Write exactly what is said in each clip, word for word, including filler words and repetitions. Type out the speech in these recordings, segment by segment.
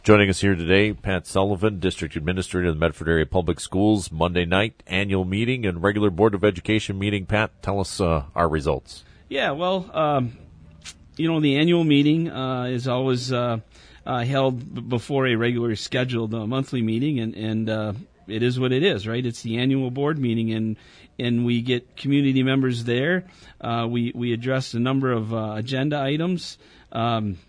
Joining us here today, Pat Sullivan, District Administrator of the Medford Area Public Schools, Monday night annual meeting and regular Board of Education meeting. Pat, tell us uh, our results. Yeah, well, um, you know, the annual meeting uh, is always uh, uh, held b- before a regularly scheduled uh, monthly meeting, and, and uh, it is what it is, right? It's the annual board meeting, and and we get community members there. Uh, we, we address a number of uh, agenda items. Um,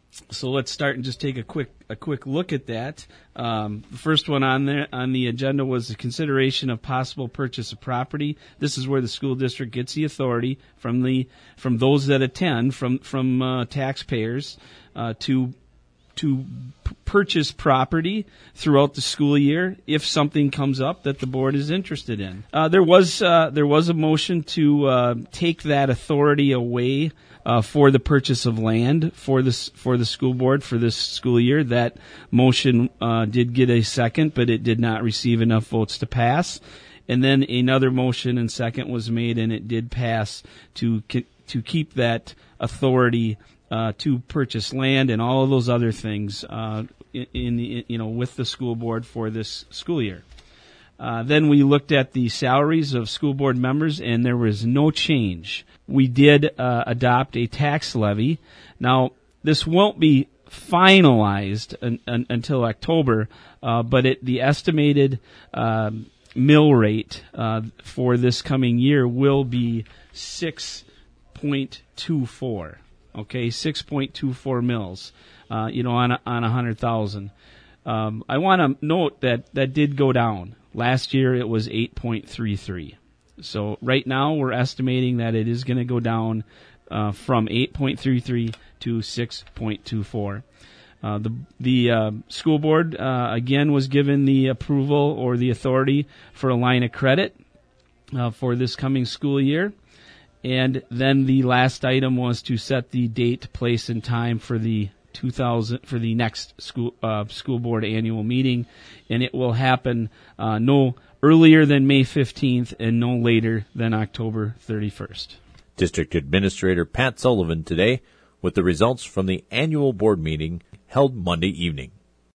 so let's start and just take a quick a quick look at that. Um, the first one on there on the agenda was the consideration of possible purchase of property. This is where the school district gets the authority from the from those that attend from from uh, taxpayers uh, to to p- purchase property throughout the school year if something comes up that the board is interested in. Uh, there was uh, there was a motion to uh, take that authority away uh, for the purchase of land for this for the school board for this school year. That motion uh, did get a second, but it did not receive enough votes to pass. And then another motion and second was made, and it did pass to to keep that authority Uh, to purchase land and all of those other things uh, in, in the, you know, with the school board for this school year. Uh, then we looked at the salaries of school board members, and there was no change. We did uh, adopt a tax levy. Now, this won't be finalized un, un, until October, uh, but it, the estimated uh, mill rate uh, for this coming year will be six point two four. Okay, six point two four mils, uh, you know, on a, on a hundred thousand. Um, I want to note that that did go down. Last year it was eight point three three. So right now we're estimating that it is going to go down uh, from eight point three three to six point two four. Uh, the the uh, school board uh, again was given the approval or the authority for a line of credit uh, for this coming school year. And then the last item was to set the date, place, and time for the two thousand for the next school uh, school board annual meeting, and it will happen uh, no earlier than May fifteenth and no later than October thirty-first. District Administrator Pat Sullivan today with the results from the annual board meeting held Monday evening.